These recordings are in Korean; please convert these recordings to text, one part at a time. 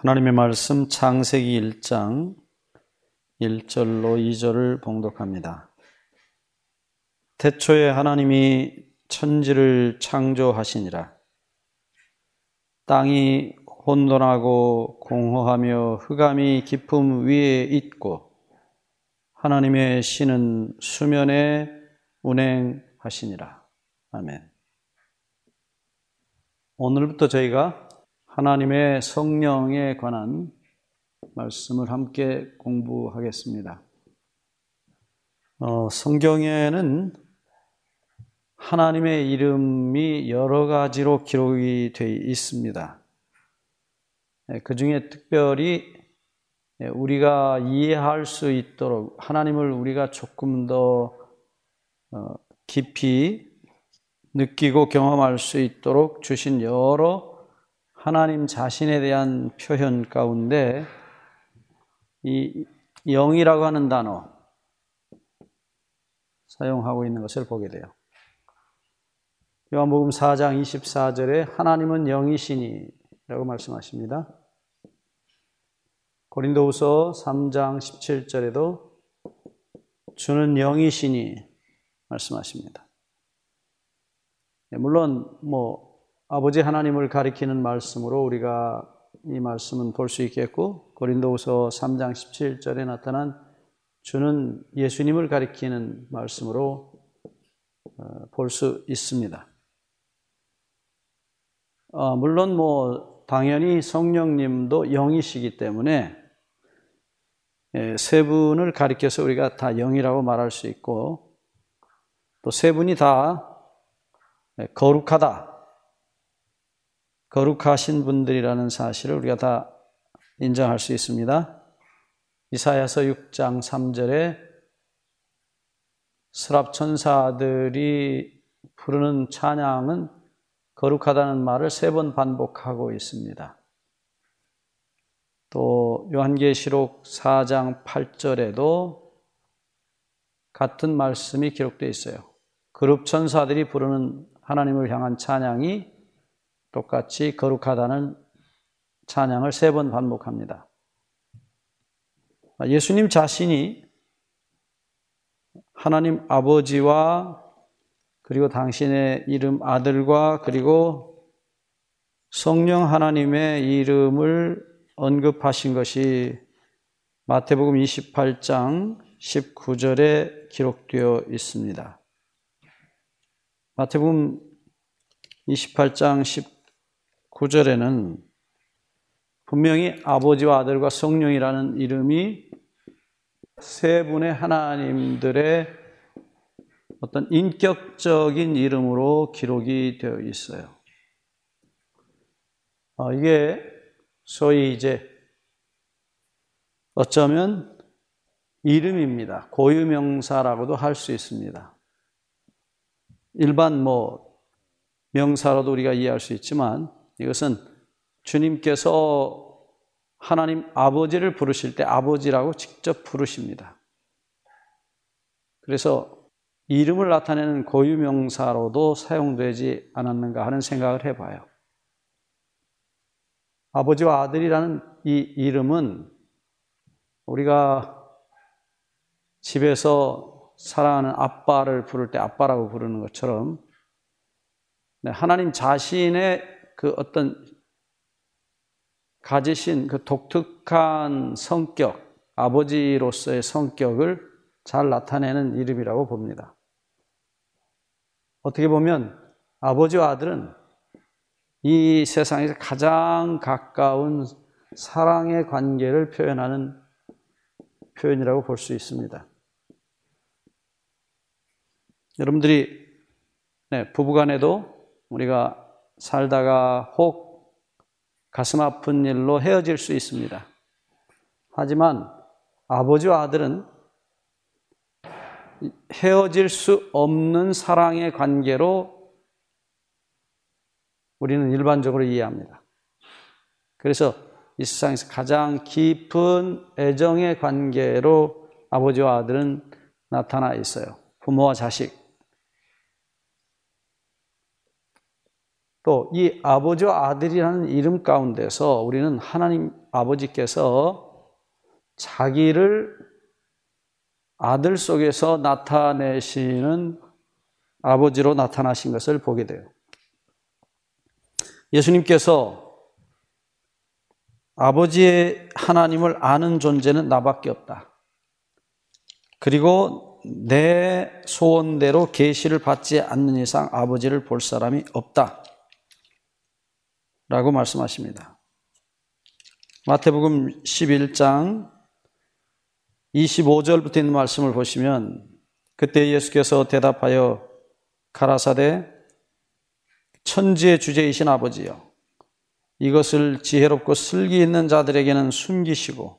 하나님의 말씀 창세기 1장 1절로 2절을 봉독합니다. 태초에 하나님이 천지를 창조하시니라. 땅이 혼돈하고 공허하며 흑암이 깊음 위에 있고 하나님의 신은 수면에 운행하시니라. 아멘. 오늘부터 저희가 하나님의 성령에 관한 말씀을 함께 공부하겠습니다. 성경에는 하나님의 이름이 여러 가지로 기록이 되어 있습니다. 그 중에 특별히 우리가 이해할 수 있도록 하나님을 우리가 조금 더 깊이 느끼고 경험할 수 있도록 주신 여러 하나님 자신에 대한 표현 가운데 이 영이라고 하는 단어 사용하고 있는 것을 보게 돼요. 요한복음 4장 24절에 하나님은 영이시니 라고 말씀하십니다. 고린도후서 3장 17절에도 주는 영이시니 말씀하십니다. 물론 아버지 하나님을 가리키는 말씀으로 우리가 이 말씀은 볼 수 있겠고, 고린도후서 3장 17절에 나타난 주는 예수님을 가리키는 말씀으로 볼 수 있습니다. 물론 당연히 성령님도 영이시기 때문에 세 분을 가리켜서 우리가 다 영이라고 말할 수 있고, 또 세 분이 다 거룩하신 분들이라는 사실을 우리가 다 인정할 수 있습니다. 이사야서 6장 3절에 스랍 천사들이 부르는 찬양은 거룩하다는 말을 3번 반복하고 있습니다. 또 요한계시록 4장 8절에도 같은 말씀이 기록되어 있어요. 그룹 천사들이 부르는 하나님을 향한 찬양이 똑같이 거룩하다는 찬양을 3번 반복합니다. 예수님 자신이 하나님 아버지와 그리고 당신의 이름 아들과 그리고 성령 하나님의 이름을 언급하신 것이 마태복음 28장 19절에 기록되어 있습니다. 마태복음 28장 19절에는 분명히 아버지와 아들과 성령이라는 이름이 세 분의 하나님들의 어떤 인격적인 이름으로 기록이 되어 있어요. 이게 소위 이제 어쩌면 이름입니다. 고유명사라고도 할 수 있습니다. 일반 명사로도 우리가 이해할 수 있지만 이것은 주님께서 하나님 아버지를 부르실 때 아버지라고 직접 부르십니다. 그래서 이름을 나타내는 고유명사로도 사용되지 않았는가 하는 생각을 해봐요. 아버지와 아들이라는 이 이름은 우리가 집에서 사랑하는 아빠를 부를 때 아빠라고 부르는 것처럼 하나님 자신의 그 어떤 가지신 그 독특한 성격, 아버지로서의 성격을 잘 나타내는 이름이라고 봅니다. 어떻게 보면 아버지와 아들은 이 세상에서 가장 가까운 사랑의 관계를 표현하는 표현이라고 볼 수 있습니다. 여러분들이 부부간에도 우리가 살다가 혹 가슴 아픈 일로 헤어질 수 있습니다. 하지만 아버지와 아들은 헤어질 수 없는 사랑의 관계로 우리는 일반적으로 이해합니다. 그래서 이 세상에서 가장 깊은 애정의 관계로 아버지와 아들은 나타나 있어요. 부모와 자식. 또 이 아버지와 아들이라는 이름 가운데서 우리는 하나님 아버지께서 자기를 아들 속에서 나타내시는 아버지로 나타나신 것을 보게 돼요. 예수님께서 아버지의 하나님을 아는 존재는 나밖에 없다. 그리고 내 소원대로 계시를 받지 않는 이상 아버지를 볼 사람이 없다. 라고 말씀하십니다. 마태복음 11장 25절부터 있는 말씀을 보시면 그때 예수께서 대답하여 가라사대 천지의 주제이신 아버지여 이것을 지혜롭고 슬기 있는 자들에게는 숨기시고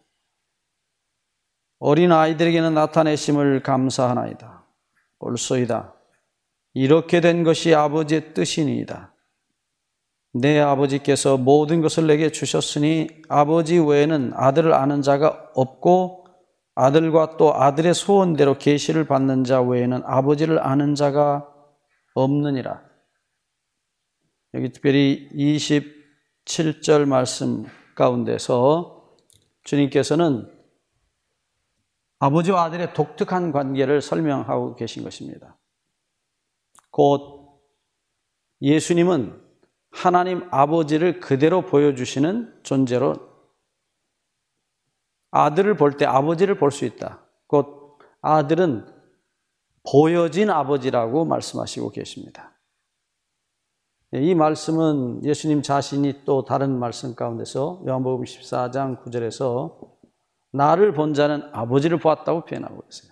어린 아이들에게는 나타내심을 감사하나이다. 옳소이다. 이렇게 된 것이 아버지의 뜻이니이다. 내 아버지께서 모든 것을 내게 주셨으니 아버지 외에는 아들을 아는 자가 없고 아들과 또 아들의 소원대로 계시를 받는 자 외에는 아버지를 아는 자가 없느니라. 여기 특별히 27절 말씀 가운데서 주님께서는 아버지와 아들의 독특한 관계를 설명하고 계신 것입니다. 곧 예수님은 하나님 아버지를 그대로 보여주시는 존재로 아들을 볼 때 아버지를 볼 수 있다. 곧 아들은 보여진 아버지라고 말씀하시고 계십니다. 이 말씀은 예수님 자신이 또 다른 말씀 가운데서 요한복음 14장 9절에서 나를 본 자는 아버지를 보았다고 표현하고 있어요.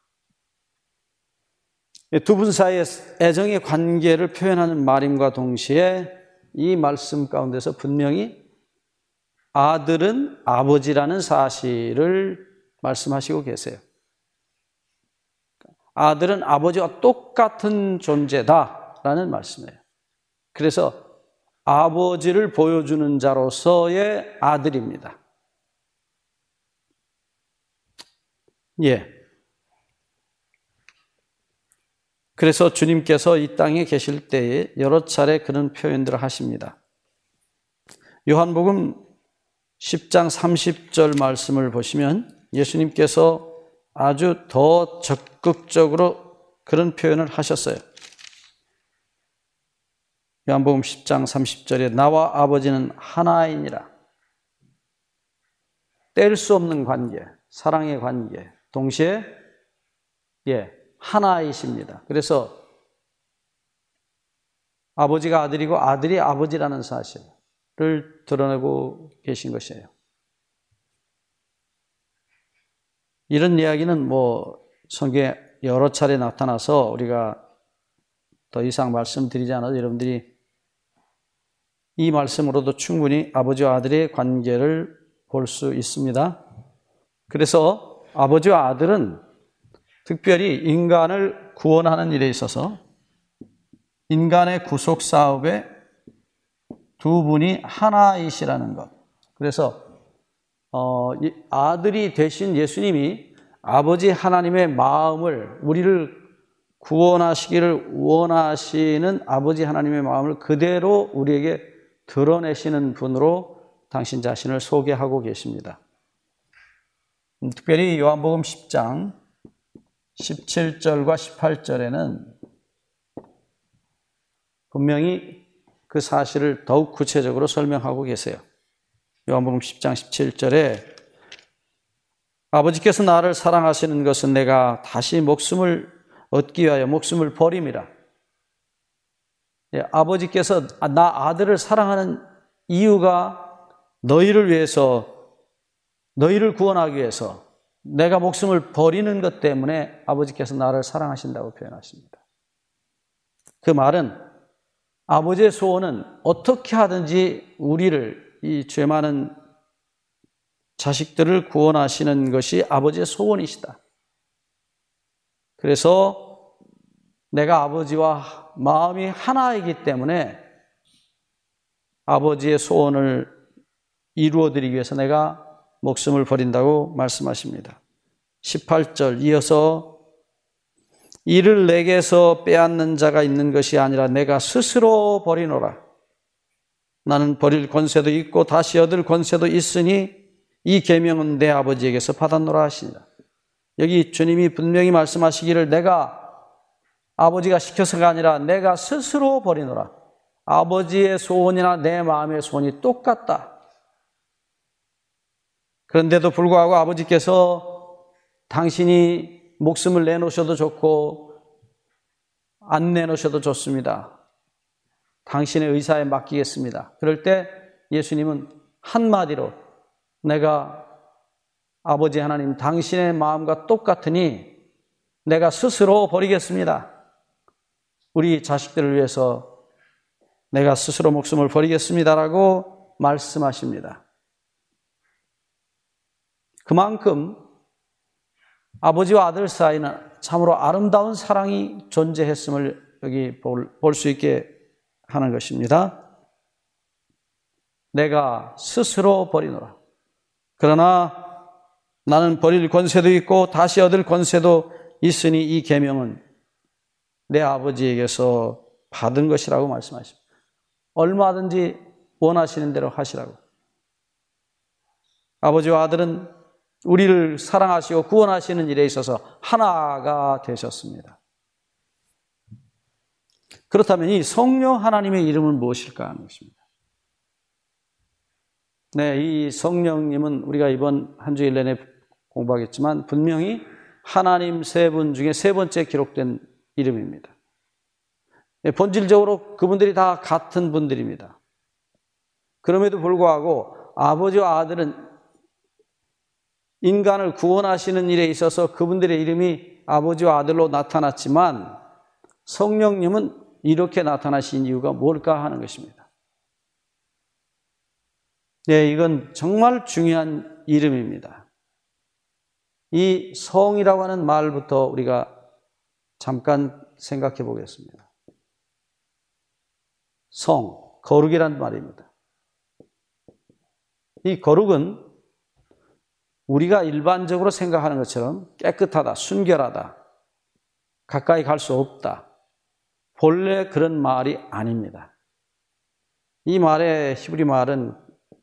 두 분 사이의 애정의 관계를 표현하는 말임과 동시에 이 말씀 가운데서 분명히 아들은 아버지라는 사실을 말씀하시고 계세요. 아들은 아버지와 똑같은 존재다라는 말씀이에요. 그래서 아버지를 보여주는 자로서의 아들입니다. 예. 그래서 주님께서 이 땅에 계실 때에 여러 차례 그런 표현들을 하십니다. 요한복음 10장 30절 말씀을 보시면 예수님께서 아주 더 적극적으로 그런 표현을 하셨어요. 요한복음 10장 30절에 나와 아버지는 하나이니라. 뗄 수 없는 관계, 사랑의 관계, 동시에 하나이십니다. 그래서 아버지가 아들이고 아들이 아버지라는 사실을 드러내고 계신 것이에요. 이런 이야기는 성경에 여러 차례 나타나서 우리가 더 이상 말씀드리지 않아도 여러분들이 이 말씀으로도 충분히 아버지와 아들의 관계를 볼 수 있습니다. 그래서 아버지와 아들은 특별히 인간을 구원하는 일에 있어서 인간의 구속 사업에 두 분이 하나이시라는 것. 그래서 아들이 되신 예수님이 아버지 하나님의 마음을 우리를 구원하시기를 원하시는 아버지 하나님의 마음을 그대로 우리에게 드러내시는 분으로 당신 자신을 소개하고 계십니다. 특별히 요한복음 10장 17절과 18절에는 분명히 그 사실을 더욱 구체적으로 설명하고 계세요. 요한복음 10장 17절에 아버지께서 나를 사랑하시는 것은 내가 다시 목숨을 얻기 위하여 목숨을 버림이라. 아버지께서 나 아들을 사랑하는 이유가 너희를 위해서, 너희를 구원하기 위해서 내가 목숨을 버리는 것 때문에 아버지께서 나를 사랑하신다고 표현하십니다. 그 말은 아버지의 소원은 어떻게 하든지 우리를, 이 죄 많은 자식들을 구원하시는 것이 아버지의 소원이시다. 그래서 내가 아버지와 마음이 하나이기 때문에 아버지의 소원을 이루어드리기 위해서 내가 목숨을 버린다고 말씀하십니다. 18절 이어서 이를 내게서 빼앗는 자가 있는 것이 아니라 내가 스스로 버리노라. 나는 버릴 권세도 있고 다시 얻을 권세도 있으니 이 계명은 내 아버지에게서 받았노라 하시니라. 여기 주님이 분명히 말씀하시기를 내가 아버지가 시켜서가 아니라 내가 스스로 버리노라. 아버지의 소원이나 내 마음의 소원이 똑같다. 그런데도 불구하고 아버지께서 당신이 목숨을 내놓으셔도 좋고 안 내놓으셔도 좋습니다. 당신의 의사에 맡기겠습니다. 그럴 때 예수님은 한마디로 내가 아버지 하나님 당신의 마음과 똑같으니 내가 스스로 버리겠습니다. 우리 자식들을 위해서 내가 스스로 목숨을 버리겠습니다라고 말씀하십니다. 그만큼 아버지와 아들 사이는 참으로 아름다운 사랑이 존재했음을 여기 볼 수 있게 하는 것입니다. 내가 스스로 버리노라. 그러나 나는 버릴 권세도 있고 다시 얻을 권세도 있으니 이 계명은 내 아버지에게서 받은 것이라고 말씀하십니다. 얼마든지 원하시는 대로 하시라고. 아버지와 아들은 우리를 사랑하시고 구원하시는 일에 있어서 하나가 되셨습니다. 그렇다면 이 성령 하나님의 이름은 무엇일까 하는 것입니다. 네, 이 성령님은 우리가 이번 한 주일 내내 공부하겠지만 분명히 하나님 세 분 중에 세 번째 기록된 이름입니다. 본질적으로 그분들이 다 같은 분들입니다. 그럼에도 불구하고 아버지와 아들은 인간을 구원하시는 일에 있어서 그분들의 이름이 아버지와 아들로 나타났지만 성령님은 이렇게 나타나신 이유가 뭘까 하는 것입니다. 네, 이건 정말 중요한 이름입니다. 이 성이라고 하는 말부터 우리가 잠깐 생각해 보겠습니다. 성, 거룩이란 말입니다. 이 거룩은 우리가 일반적으로 생각하는 것처럼 깨끗하다, 순결하다, 가까이 갈 수 없다. 본래 그런 말이 아닙니다. 이 말의 히브리 말은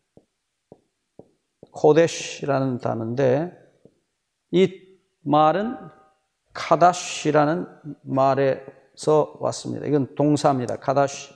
코데시라는 단어인데 이 말은 카다시라는 말에서 왔습니다. 이건 동사입니다. 카다시.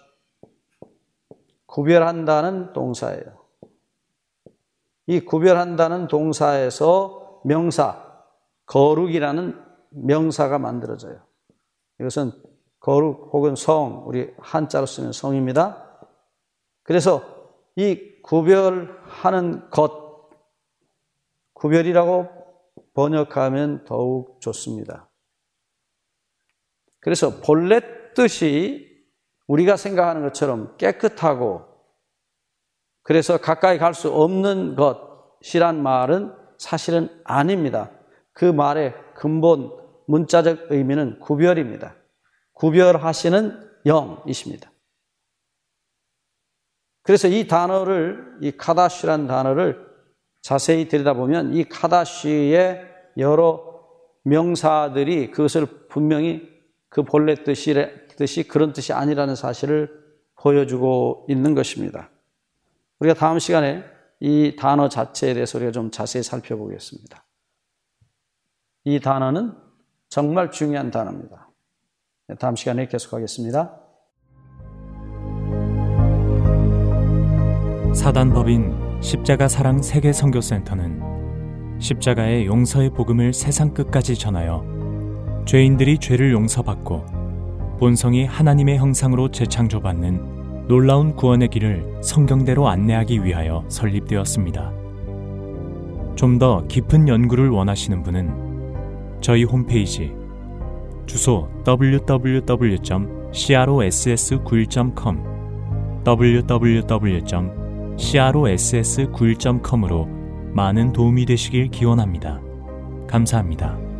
구별한다는 동사예요. 이 구별한다는 동사에서 명사, 거룩이라는 명사가 만들어져요. 이것은 거룩 혹은 성, 우리 한자로 쓰는 성입니다. 그래서 이 구별하는 것, 구별이라고 번역하면 더욱 좋습니다. 그래서 본래 뜻이 우리가 생각하는 것처럼 깨끗하고 그래서 가까이 갈 수 없는 것이란 말은 사실은 아닙니다. 그 말의 근본 문자적 의미는 구별입니다. 구별하시는 영이십니다. 그래서 이 단어를, 이 카다시라는 단어를 자세히 들여다보면 이 카다시의 여러 명사들이 그것을 분명히 그 본래 뜻이 그런 뜻이 아니라는 사실을 보여주고 있는 것입니다. 우리가 다음 시간에 이 단어 자체에 대해서 우리가 좀 자세히 살펴보겠습니다. 이 단어는 정말 중요한 단어입니다. 다음 시간에 계속하겠습니다. 사단법인 십자가 사랑 세계 선교센터는 십자가의 용서의 복음을 세상 끝까지 전하여 죄인들이 죄를 용서받고 본성이 하나님의 형상으로 재창조받는 놀라운 구원의 길을 성경대로 안내하기 위하여 설립되었습니다. 좀 더 깊은 연구를 원하시는 분은 저희 홈페이지 주소 www.cross91.com www.cross91.com으로 많은 도움이 되시길 기원합니다. 감사합니다.